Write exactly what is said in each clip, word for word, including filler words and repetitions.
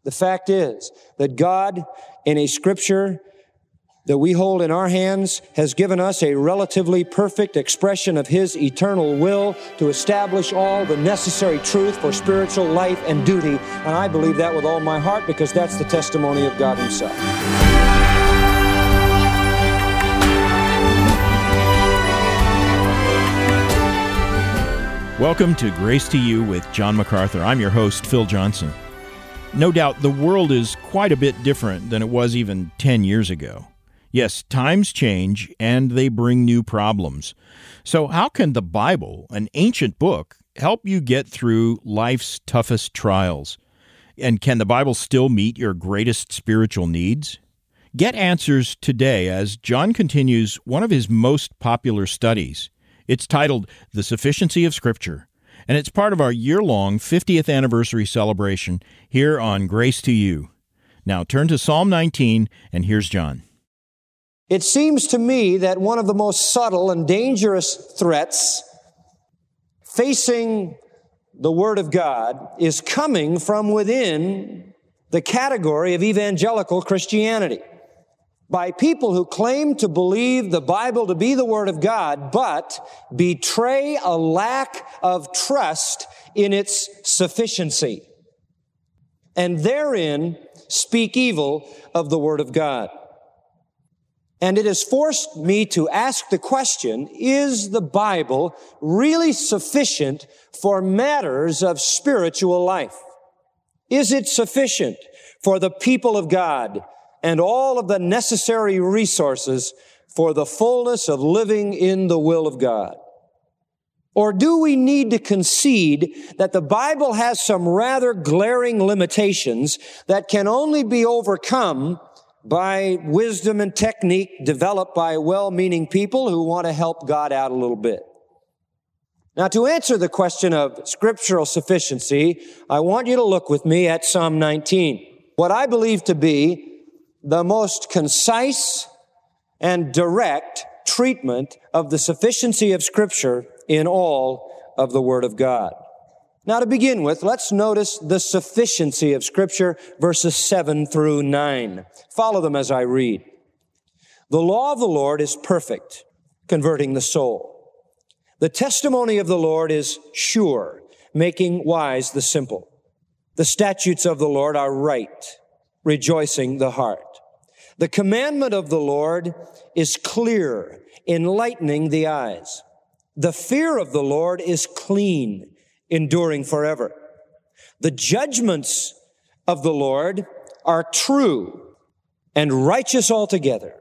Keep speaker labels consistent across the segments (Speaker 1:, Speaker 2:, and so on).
Speaker 1: The fact is that God, in a Scripture that we hold in our hands, has given us a relatively perfect expression of His eternal will to establish all the necessary truth for spiritual life and duty. And I believe that with all my heart, because that's the testimony of God Himself.
Speaker 2: Welcome to Grace to You with John MacArthur. I'm your host, Phil Johnson. No doubt the world is quite a bit different than it was even ten years ago. Yes, times change, and they bring new problems. So how can the Bible, an ancient book, help you get through life's toughest trials? And can the Bible still meet your greatest spiritual needs? Get answers today as John continues one of his most popular studies. It's titled The Sufficiency of Scripture, and it's part of our year-long fiftieth anniversary celebration here on Grace to You. Now turn to Psalm nineteen, and here's John.
Speaker 1: It seems to me that one of the most subtle and dangerous threats facing the Word of God is coming from within the category of evangelical Christianity, by people who claim to believe the Bible to be the Word of God, but betray a lack of trust in its sufficiency, and therein speak evil of the Word of God. And it has forced me to ask the question, is the Bible really sufficient for matters of spiritual life? Is it sufficient for the people of God and all of the necessary resources for the fullness of living in the will of God? Or do we need to concede that the Bible has some rather glaring limitations that can only be overcome by wisdom and technique developed by well-meaning people who want to help God out a little bit? Now, to answer the question of scriptural sufficiency, I want you to look with me at Psalm nineteen, what I believe to be the most concise and direct treatment of the sufficiency of Scripture in all of the Word of God. Now, to begin with, let's notice the sufficiency of Scripture, verses seven through nine. Follow them as I read. The law of the Lord is perfect, converting the soul. The testimony of the Lord is sure, making wise the simple. The statutes of the Lord are right, rejoicing the heart. The commandment of the Lord is clear, enlightening the eyes. The fear of the Lord is clean, enduring forever. The judgments of the Lord are true and righteous altogether.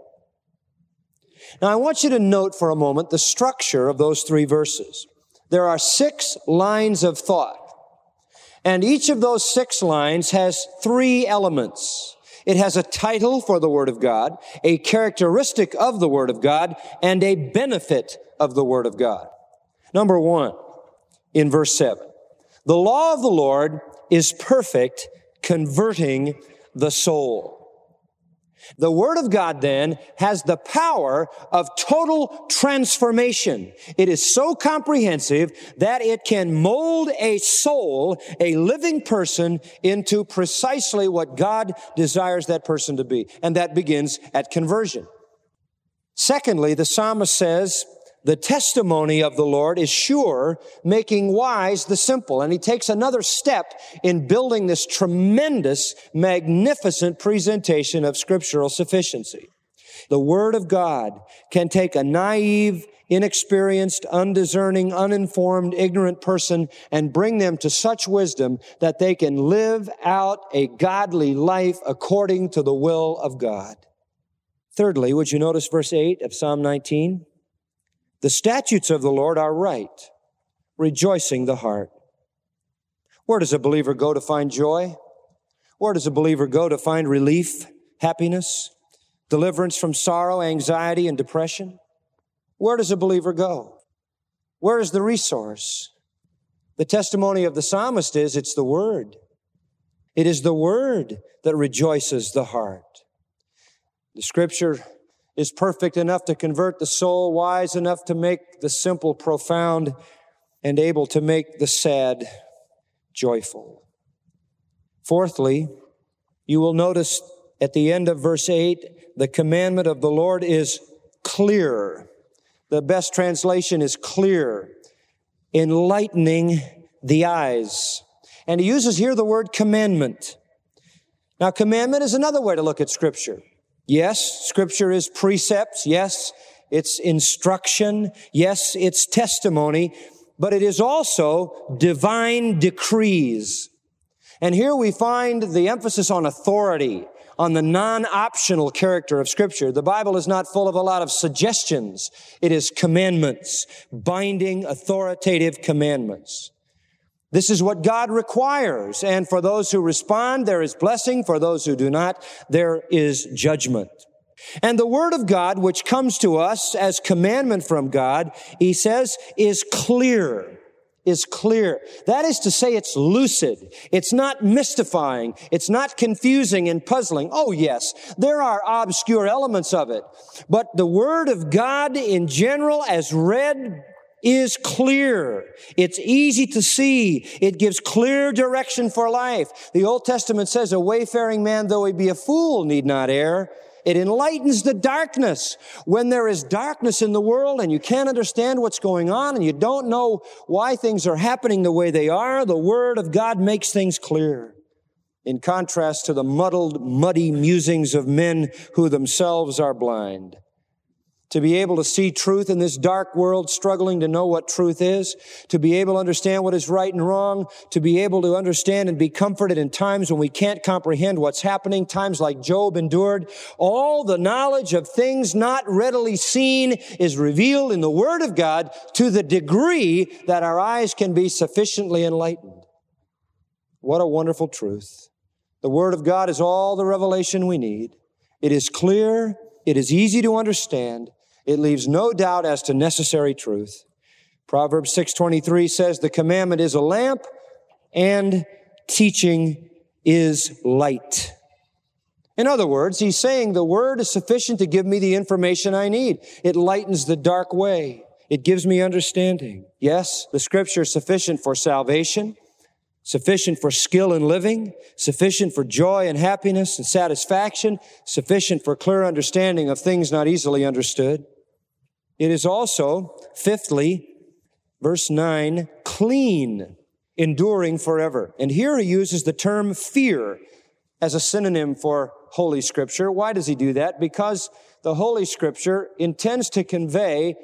Speaker 1: Now, I want you to note for a moment the structure of those three verses. There are six lines of thought, and each of those six lines has three elements. It has a title for the Word of God, a characteristic of the Word of God, and a benefit of the Word of God. Number one, in verse seven, the law of the Lord is perfect, converting the soul. The Word of God, then, has the power of total transformation. It is so comprehensive that it can mold a soul, a living person, into precisely what God desires that person to be. And that begins at conversion. Secondly, the psalmist says, the testimony of the Lord is sure, making wise the simple. And he takes another step in building this tremendous, magnificent presentation of scriptural sufficiency. The Word of God can take a naive, inexperienced, undiscerning, uninformed, ignorant person and bring them to such wisdom that they can live out a godly life according to the will of God. Thirdly, would you notice verse eight of Psalm nineteen? The statutes of the Lord are right, rejoicing the heart. Where does a believer go to find joy? Where does a believer go to find relief, happiness, deliverance from sorrow, anxiety, and depression? Where does a believer go? Where is the resource? The testimony of the psalmist is it's the Word. It is the Word that rejoices the heart. The Scripture is perfect enough to convert the soul, wise enough to make the simple profound, and able to make the sad joyful. Fourthly, You will notice at the end of verse eight, the commandment of the Lord is clear. The best translation is clear, enlightening the eyes. And he uses here the word commandment. Now, commandment is another way to look at Scripture. Yes, Scripture is precepts. Yes, it's instruction. Yes, it's testimony. But it is also divine decrees. And here we find the emphasis on authority, on the non-optional character of Scripture. The Bible is not full of a lot of suggestions. It is commandments, binding, authoritative commandments. This is what God requires. And for those who respond, there is blessing. For those who do not, there is judgment. And the Word of God, which comes to us as commandment from God, he says, is clear. Is clear. That is to say, it's lucid. It's not mystifying. It's not confusing and puzzling. Oh, yes, there are obscure elements of it. But the Word of God in general, as read, is clear. It's easy to see. It gives clear direction for life. The Old Testament says, a wayfaring man, though he be a fool, need not err. It enlightens the darkness. When there is darkness in the world and you can't understand what's going on and you don't know why things are happening the way they are, the Word of God makes things clear. In contrast to the muddled, muddy musings of men who themselves are blind. To be able to see truth in this dark world, struggling to know what truth is, to be able to understand what is right and wrong, to be able to understand and be comforted in times when we can't comprehend what's happening, times like Job endured. All the knowledge of things not readily seen is revealed in the Word of God to the degree that our eyes can be sufficiently enlightened. What a wonderful truth. The Word of God is all the revelation we need. It is clear. It is easy to understand. It leaves no doubt as to necessary truth. Proverbs six twenty-three says, the commandment is a lamp and teaching is light. In other words, he's saying the Word is sufficient to give me the information I need. It lightens the dark way. It gives me understanding. Yes, the Scripture is sufficient for salvation, sufficient for skill in living, sufficient for joy and happiness and satisfaction, sufficient for clear understanding of things not easily understood. It is also, fifthly, verse nine, clean, enduring forever. And here he uses the term fear as a synonym for Holy Scripture. Why does he do that? Because the Holy Scripture intends to convey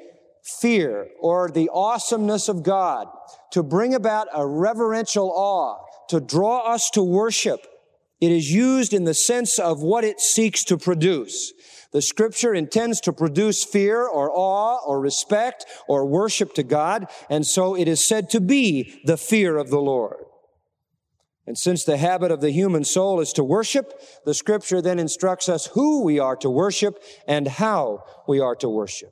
Speaker 1: fear or the awesomeness of God, to bring about a reverential awe, to draw us to worship. It is used in the sense of what it seeks to produce. The Scripture intends to produce fear or awe or respect or worship to God, and so it is said to be the fear of the Lord. And since the habit of the human soul is to worship, the Scripture then instructs us who we are to worship and how we are to worship.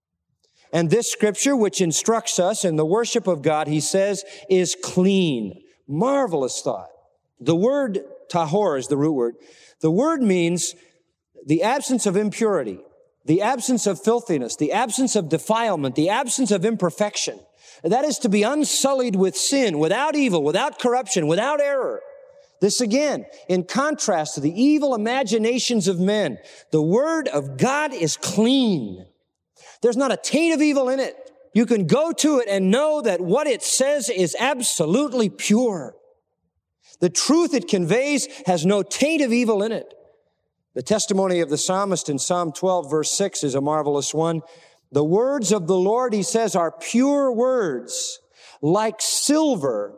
Speaker 1: And this Scripture, which instructs us in the worship of God, he says, is clean. Marvelous thought. The word tahor is the root word. The word means the absence of impurity, the absence of filthiness, the absence of defilement, the absence of imperfection. That is to be unsullied with sin, without evil, without corruption, without error. This again, in contrast to the evil imaginations of men, the Word of God is clean. There's not a taint of evil in it. You can go to it and know that what it says is absolutely pure. The truth it conveys has no taint of evil in it. The testimony of the psalmist in Psalm twelve, verse six is a marvelous one. The words of the Lord, he says, are pure words, like silver,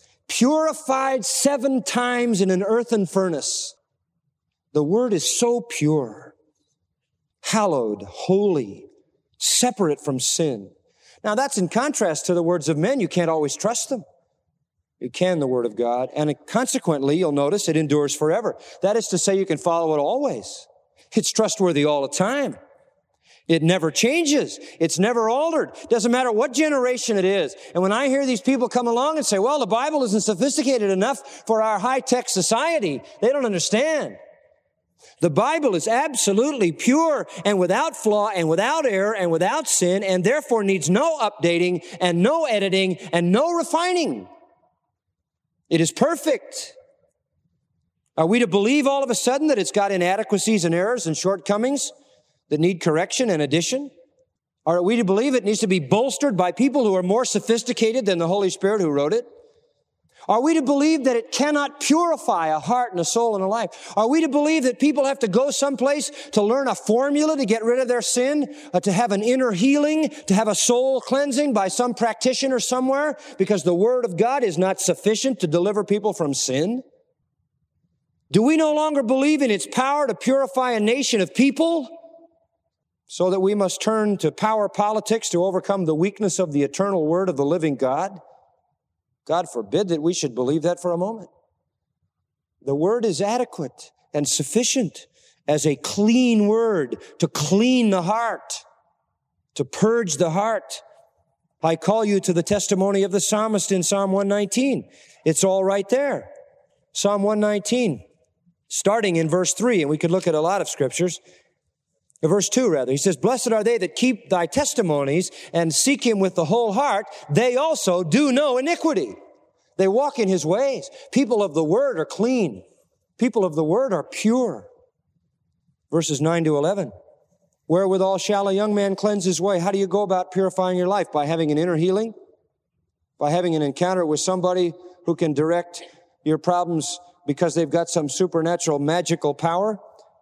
Speaker 1: purified seven times in an earthen furnace. The word is so pure, hallowed, holy, separate from sin. Now, that's in contrast to the words of men. You can't always trust them. You can the Word of God, and consequently, you'll notice it endures forever. That is to say, you can follow it always. It's trustworthy all the time. It never changes. It's never altered. Doesn't matter what generation it is. And when I hear these people come along and say, well, the Bible isn't sophisticated enough for our high-tech society, they don't understand. The Bible is absolutely pure and without flaw and without error and without sin, and therefore needs no updating and no editing and no refining. It is perfect. Are we to believe all of a sudden that it's got inadequacies and errors and shortcomings that need correction and addition? Or are we to believe it needs to be bolstered by people who are more sophisticated than the Holy Spirit who wrote it? Are we to believe that it cannot purify a heart and a soul and a life? Are we to believe that people have to go someplace to learn a formula to get rid of their sin, uh, to have an inner healing, to have a soul cleansing by some practitioner somewhere because the Word of God is not sufficient to deliver people from sin? Do we no longer believe in its power to purify a nation of people so that we must turn to power politics to overcome the weakness of the eternal Word of the living God? God forbid that we should believe that for a moment. The Word is adequate and sufficient as a clean Word to clean the heart, to purge the heart. I call you to the testimony of the psalmist in Psalm one nineteen. It's all right there. Psalm one nineteen, starting in verse three, and we could look at a lot of scriptures. Verse two, rather. He says, "Blessed are they that keep thy testimonies and seek him with the whole heart. They also do no iniquity." They walk in his ways. People of the Word are clean. People of the Word are pure. Verses nine to eleven. "Wherewithal shall a young man cleanse his way?" How do you go about purifying your life? By having an inner healing? By having an encounter with somebody who can direct your problems because they've got some supernatural magical power?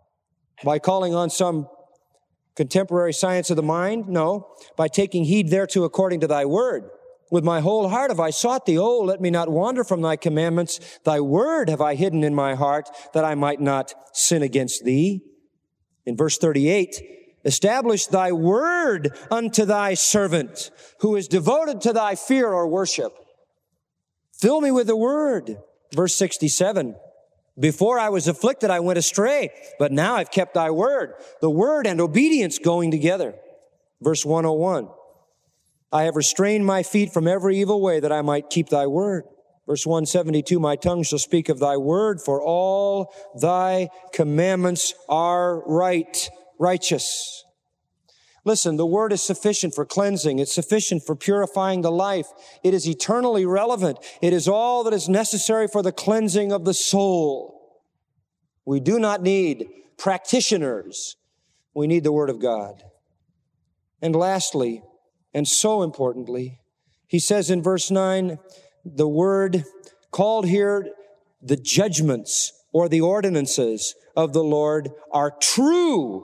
Speaker 1: By calling on some contemporary science of the mind? No. By taking heed thereto according to thy word. "With my whole heart have I sought thee. Oh, let me not wander from thy commandments. Thy word have I hidden in my heart, that I might not sin against thee." In verse thirty-eight, "Establish thy word unto thy servant, who is devoted to thy fear or worship." Fill me with the word. Verse sixty-seven, "Before I was afflicted, I went astray, but now I've kept thy word." The word and obedience going together. Verse one oh one, "I have restrained my feet from every evil way, that I might keep thy word." Verse one seventy-two, "My tongue shall speak of thy word, for all thy commandments are right, righteous." Listen, the Word is sufficient for cleansing. It's sufficient for purifying the life. It is eternally relevant. It is all that is necessary for the cleansing of the soul. We do not need practitioners. We need the Word of God. And lastly, and so importantly, he says in verse nine, the word called here the judgments or the ordinances of the Lord are true.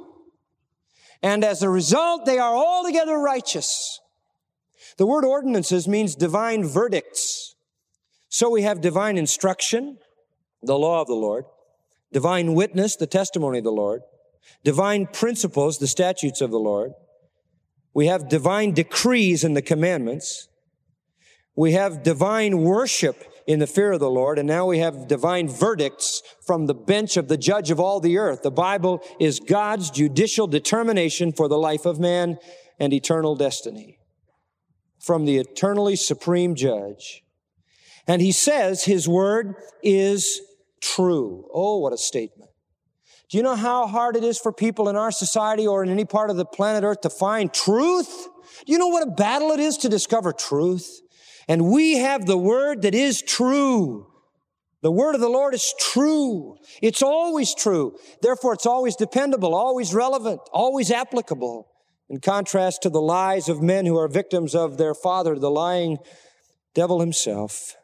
Speaker 1: And as a result, they are altogether righteous. The word ordinances means divine verdicts. So we have divine instruction, the law of the Lord, divine witness, the testimony of the Lord, divine principles, the statutes of the Lord. We have divine decrees in the commandments. We have divine worship in the fear of the Lord, and now we have divine verdicts from the bench of the judge of all the earth. The Bible is God's judicial determination for the life of man and eternal destiny from the eternally supreme judge. And he says his word is true. Oh, what a statement. Do you know how hard it is for people in our society or in any part of the planet Earth to find truth? Do you know what a battle it is to discover truth? And we have the word that is true. The word of the Lord is true. It's always true. Therefore, it's always dependable, always relevant, always applicable. In contrast to the lies of men who are victims of their father, the lying devil himself,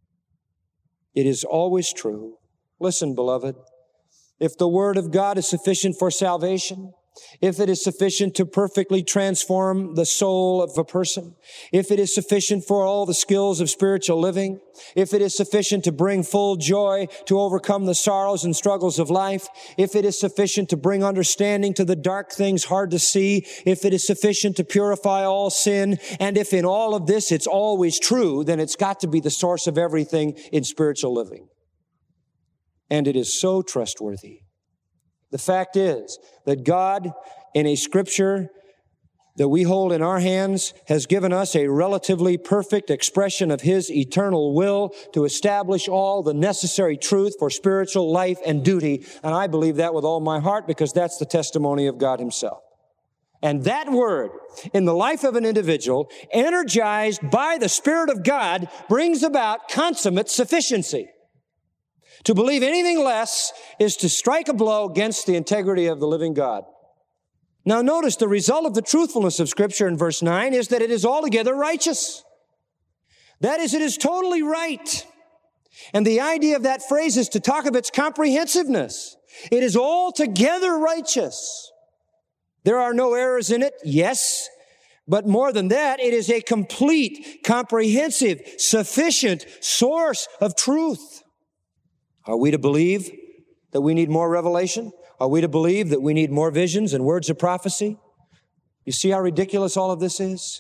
Speaker 1: it is always true. Listen, beloved, if the word of God is sufficient for salvation, if it is sufficient to perfectly transform the soul of a person, if it is sufficient for all the skills of spiritual living, if it is sufficient to bring full joy to overcome the sorrows and struggles of life, if it is sufficient to bring understanding to the dark things hard to see, if it is sufficient to purify all sin, and if in all of this it's always true, then it's got to be the source of everything in spiritual living. And it is so trustworthy. The fact is that God, in a scripture that we hold in our hands, has given us a relatively perfect expression of His eternal will to establish all the necessary truth for spiritual life and duty. And I believe that with all my heart because that's the testimony of God Himself. And that word in the life of an individual, energized by the Spirit of God, brings about consummate sufficiency. To believe anything less is to strike a blow against the integrity of the living God. Now notice the result of the truthfulness of Scripture in verse nine is that it is altogether righteous. That is, it is totally right. And the idea of that phrase is to talk of its comprehensiveness. It is altogether righteous. There are no errors in it, yes. But more than that, it is a complete, comprehensive, sufficient source of truth. Are we to believe that we need more revelation? Are we to believe that we need more visions and words of prophecy? You see how ridiculous all of this is?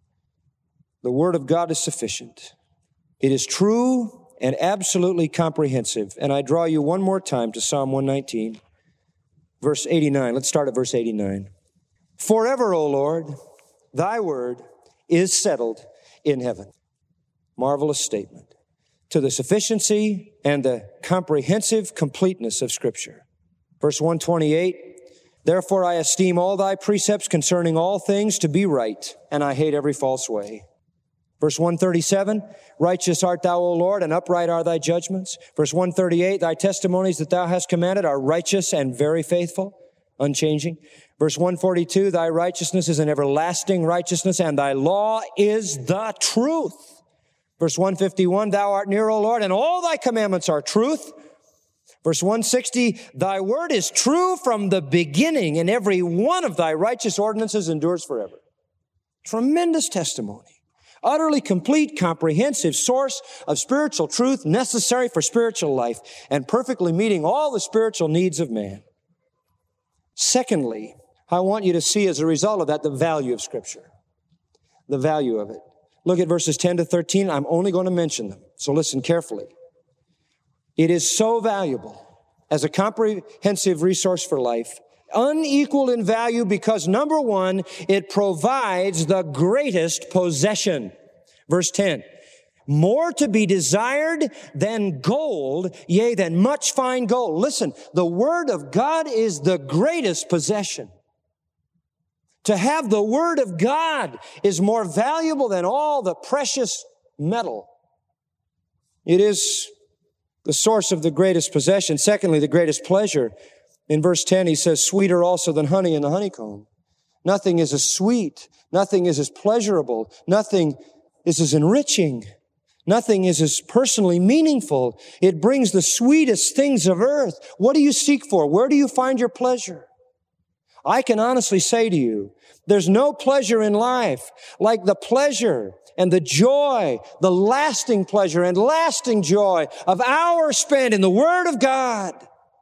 Speaker 1: The Word of God is sufficient. It is true and absolutely comprehensive. And I draw you one more time to Psalm one nineteen, verse eighty-nine. Let's start at verse eighty-nine. Forever, O Lord, thy word is settled in heaven. Marvelous statement to the sufficiency and the comprehensive completeness of Scripture. Verse one twenty-eight, therefore I esteem all thy precepts concerning all things to be right, and I hate every false way. Verse one thirty-seven, righteous art thou, O Lord, and upright are thy judgments. Verse one thirty-eight, thy testimonies that thou hast commanded are righteous and very faithful, unchanging. Verse one forty-two, thy righteousness is an everlasting righteousness, and thy law is the truth. Verse one fifty-one, thou art near, O Lord, and all thy commandments are truth. Verse one sixty, thy word is true from the beginning, and every one of thy righteous ordinances endures forever. Tremendous testimony. Utterly complete, comprehensive source of spiritual truth necessary for spiritual life and perfectly meeting all the spiritual needs of man. Secondly, I want you to see as a result of that the value of Scripture. The value of it. Look at verses ten to thirteen. I'm only going to mention them, so listen carefully. It is so valuable as a comprehensive resource for life, unequaled in value because, number one, it provides the greatest possession. Verse ten, more to be desired than gold, yea, than much fine gold. Listen, the Word of God is the greatest possession. To have the Word of God is more valuable than all the precious metal. It is the source of the greatest possession. Secondly, the greatest pleasure. In verse ten, he says, sweeter also than honey in the honeycomb. Nothing is as sweet. Nothing is as pleasurable. Nothing is as enriching. Nothing is as personally meaningful. It brings the sweetest things of earth. What do you seek for? Where do you find your pleasure? I can honestly say to you, there's no pleasure in life like the pleasure and the joy, the lasting pleasure and lasting joy of hours spent in the Word of God.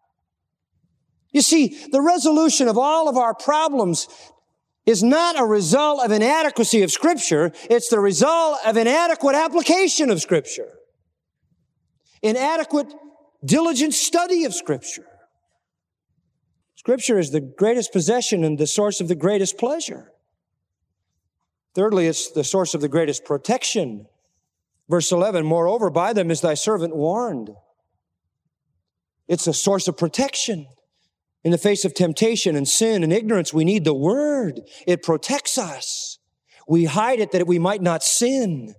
Speaker 1: You see, the resolution of all of our problems is not a result of inadequacy of Scripture. It's the result of inadequate application of Scripture. Inadequate, diligent study of Scripture. Scripture is the greatest possession and the source of the greatest pleasure. Thirdly, it's the source of the greatest protection. Verse eleven, moreover, by them is thy servant warned. It's a source of protection. In the face of temptation and sin and ignorance, we need the Word. It protects us. We hide it that we might not sin.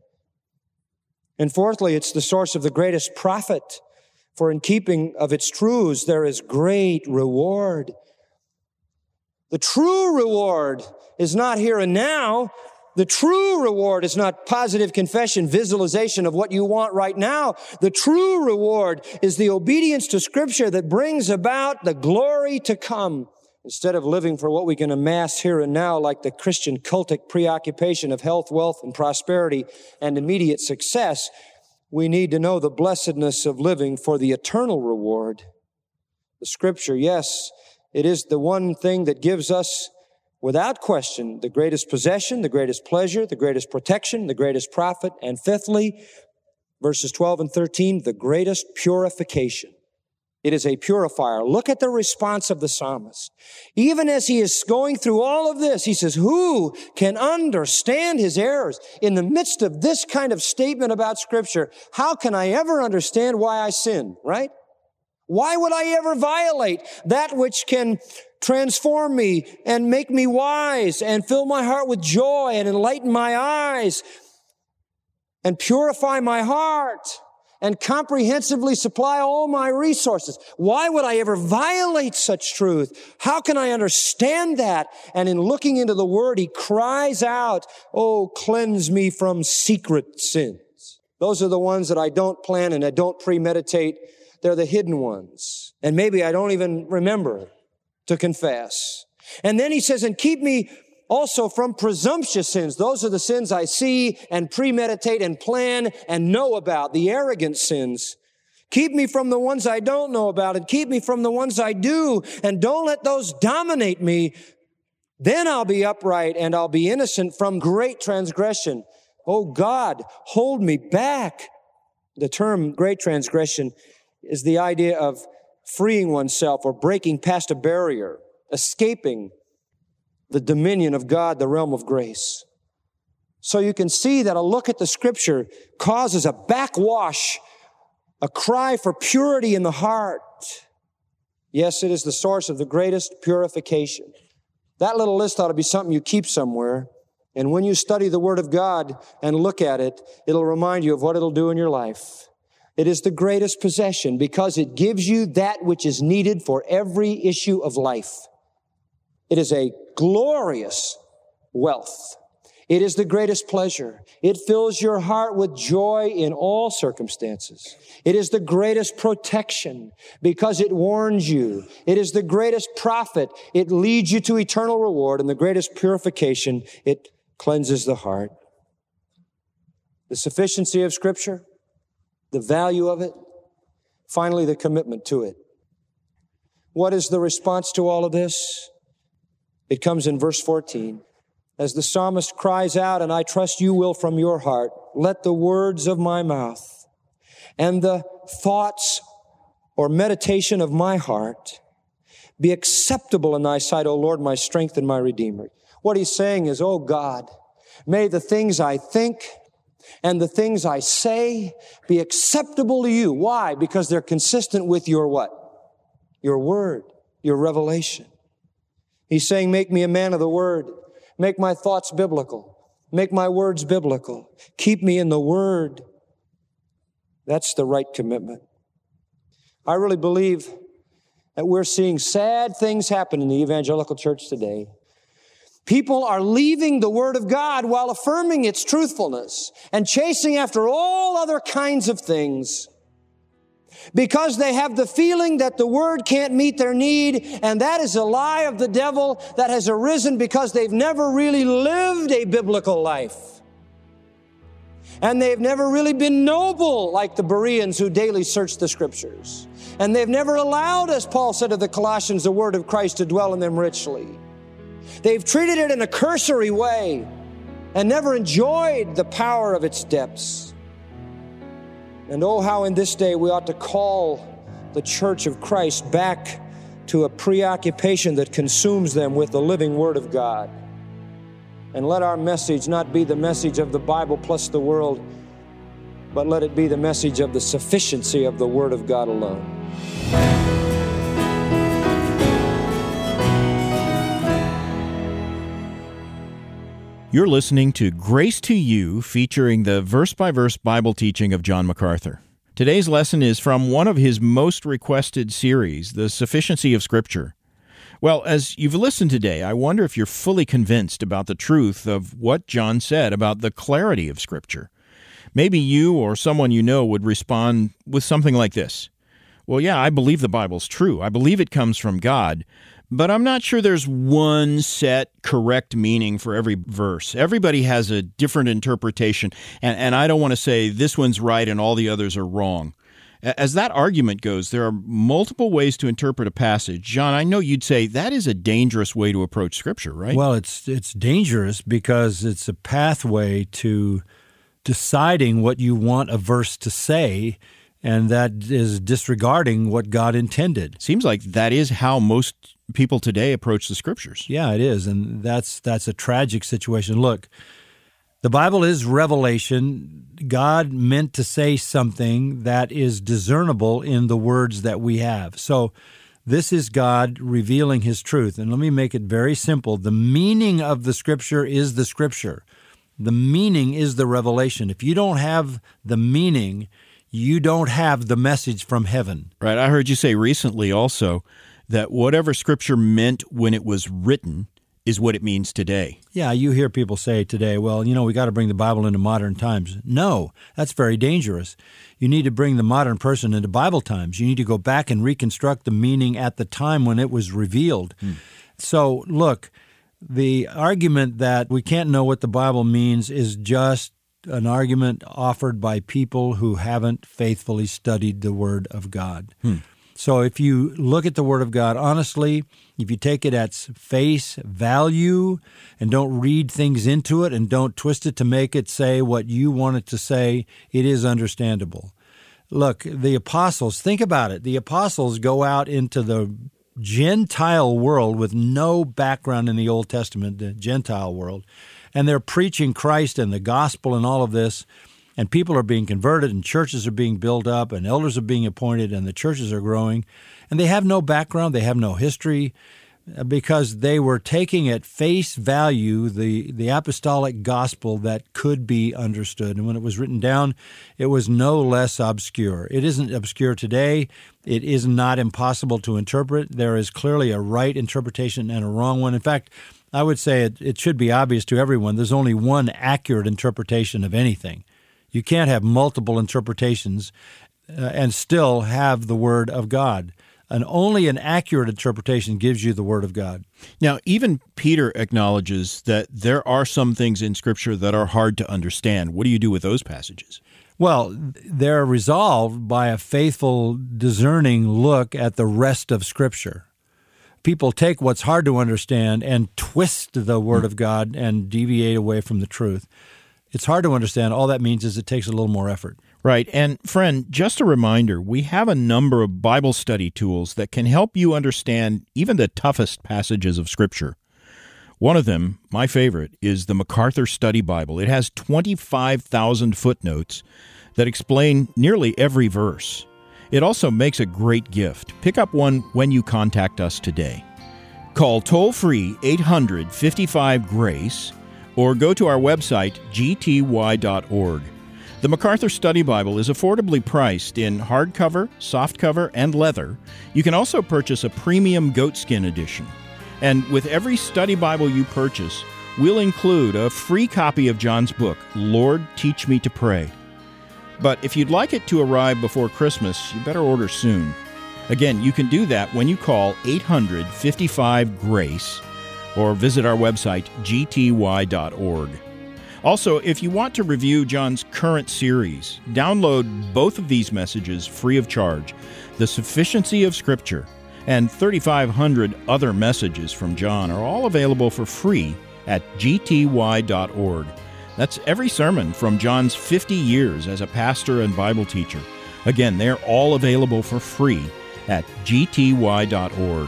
Speaker 1: And fourthly, it's the source of the greatest profit. For in keeping of its truths, there is great reward. The true reward is not here and now. The true reward is not positive confession, visualization of what you want right now. The true reward is the obedience to Scripture that brings about the glory to come. Instead of living for what we can amass here and now, like the Christian cultic preoccupation of health, wealth, and prosperity and immediate success, we need to know the blessedness of living for the eternal reward. The Scripture, yes, it is the one thing that gives us, without question, the greatest possession, the greatest pleasure, the greatest protection, the greatest profit, and fifthly, verses twelve and thirteen, the greatest purification. It is a purifier. Look at the response of the psalmist. Even as he is going through all of this, he says, who can understand his errors? In the midst of this kind of statement about Scripture, how can I ever understand why I sin, right? Why would I ever violate that which can transform me and make me wise and fill my heart with joy and enlighten my eyes and purify my heart and comprehensively supply all my resources. Why would I ever violate such truth? How can I understand that? And in looking into the Word, he cries out, oh, cleanse me from secret sins. Those are the ones that I don't plan and I don't premeditate. They're the hidden ones. And maybe I don't even remember to confess. And then he says, and keep me also from presumptuous sins. Those are the sins I see and premeditate and plan and know about, the arrogant sins. Keep me from the ones I don't know about and keep me from the ones I do, and don't let those dominate me. Then I'll be upright and I'll be innocent from great transgression. Oh God, hold me back. The term great transgression is the idea of freeing oneself or breaking past a barrier, escaping the dominion of God, the realm of grace. So you can see that a look at the Scripture causes a backwash, a cry for purity in the heart. Yes, it is the source of the greatest purification. That little list ought to be something you keep somewhere. And when you study the Word of God and look at it, it'll remind you of what it'll do in your life. It is the greatest possession because it gives you that which is needed for every issue of life. It is a glorious wealth. It is the greatest pleasure. It fills your heart with joy in all circumstances. It is the greatest protection because it warns you. It is the greatest profit. It leads you to eternal reward, and the greatest purification. It cleanses the heart. The sufficiency of Scripture, the value of it, finally the commitment to it. What is the response to all of this? It comes in verse fourteen. As the psalmist cries out, and I trust you will from your heart, let the words of my mouth and the thoughts or meditation of my heart be acceptable in thy sight, O Lord, my strength and my Redeemer. What he's saying is, oh God, may the things I think and the things I say be acceptable to you. Why? Because they're consistent with your what? Your word, your revelation. He's saying, make me a man of the Word. Make my thoughts biblical. Make my words biblical. Keep me in the Word. That's the right commitment. I really believe that we're seeing sad things happen in the evangelical church today. People are leaving the Word of God while affirming its truthfulness and chasing after all other kinds of things, because they have the feeling that the Word can't meet their need, and that is a lie of the devil that has arisen because they've never really lived a biblical life. And they've never really been noble like the Bereans who daily search the Scriptures. And they've never allowed, as Paul said to the Colossians, the Word of Christ to dwell in them richly. They've treated it in a cursory way and never enjoyed the power of its depths. And oh, how in this day we ought to call the church of Christ back to a preoccupation that consumes them with the living Word of God. And let our message not be the message of the Bible plus the world, but let it be the message of the sufficiency of the Word of God alone.
Speaker 2: You're listening to Grace to You, featuring the verse-by-verse Bible teaching of John MacArthur. Today's lesson is from one of his most requested series, The Sufficiency of Scripture. Well, as you've listened today, I wonder if you're fully convinced about the truth of what John said about the clarity of Scripture. Maybe you or someone you know would respond with something like this. Well, yeah, I believe the Bible's true. I believe it comes from God. But I'm not sure there's one set correct meaning for every verse. Everybody has a different interpretation, and, and I don't want to say this one's right and all the others are wrong. As that argument goes, there are multiple ways to interpret a passage. John, I know you'd say that is a dangerous way to approach Scripture, right?
Speaker 3: Well, it's it's dangerous because it's a pathway to deciding what you want a verse to say, and that is disregarding what God intended.
Speaker 2: Seems like that is how most people today approach the Scriptures.
Speaker 3: Yeah, it is, and that's that's a tragic situation. Look, the Bible is revelation. God meant to say something that is discernible in the words that we have. So this is God revealing His truth. And let me make it very simple. The meaning of the Scripture is the Scripture. The meaning is the revelation. If you don't have the meaning, you don't have the message from heaven.
Speaker 2: Right. I heard you say recently also that whatever Scripture meant when it was written is what it means today.
Speaker 3: Yeah, you hear people say today, well, you know, we got to bring the Bible into modern times. No, that's very dangerous. You need to bring the modern person into Bible times. You need to go back and reconstruct the meaning at the time when it was revealed. Hmm. So, look, the argument that we can't know what the Bible means is just an argument offered by people who haven't faithfully studied the Word of God. Hmm. So if you look at the Word of God honestly, if you take it at face value and don't read things into it and don't twist it to make it say what you want it to say, it is understandable. Look, the apostles, think about it. The apostles go out into the Gentile world with no background in the Old Testament, the Gentile world, and they're preaching Christ and the gospel and all of this, and people are being converted, and churches are being built up, and elders are being appointed, and the churches are growing. And they have no background, they have no history, because they were taking at face value the, the apostolic gospel that could be understood. And when it was written down, it was no less obscure. It isn't obscure today. It is not impossible to interpret. There is clearly a right interpretation and a wrong one. In fact, I would say it, it should be obvious to everyone there's only one accurate interpretation of anything. You can't have multiple interpretations uh, and still have the Word of God. And only an accurate interpretation gives you the Word of God.
Speaker 2: Now, even Peter acknowledges that there are some things in Scripture that are hard to understand. What do you do with those passages?
Speaker 3: Well, they're resolved by a faithful, discerning look at the rest of Scripture. People take what's hard to understand and twist the Word of God and deviate away from the truth. It's hard to understand. All that means is it takes a little more effort.
Speaker 2: Right. And friend, just a reminder, we have a number of Bible study tools that can help you understand even the toughest passages of Scripture. One of them, my favorite, is the MacArthur Study Bible. It has twenty-five thousand footnotes that explain nearly every verse. It also makes a great gift. Pick up one when you contact us today. Call toll-free eight hundred, fifty-five, GRACE or go to our website, g t y dot org. The MacArthur Study Bible is affordably priced in hardcover, softcover, and leather. You can also purchase a premium goatskin edition. And with every study Bible you purchase, we'll include a free copy of John's book, Lord, Teach Me to Pray. But if you'd like it to arrive before Christmas, you better order soon. Again, you can do that when you call eight hundred, fifty-five, GRACE or visit our website, g t y dot org. Also, if you want to review John's current series, download both of these messages free of charge, The Sufficiency of Scripture and thirty-five hundred other messages from John are all available for free at g t y dot org. That's every sermon from John's fifty years as a pastor and Bible teacher. Again, they're all available for free at g t y dot org.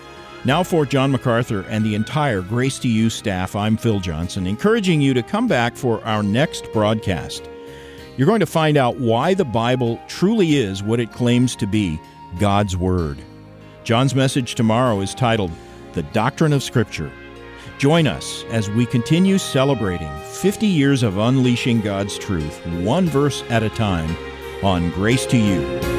Speaker 2: Now for John MacArthur and the entire Grace to You staff, I'm Phil Johnson, encouraging you to come back for our next broadcast. You're going to find out why the Bible truly is what it claims to be, God's Word. John's message tomorrow is titled, The Doctrine of Scripture. Join us as we continue celebrating fifty years of unleashing God's truth, one verse at a time, on Grace to You.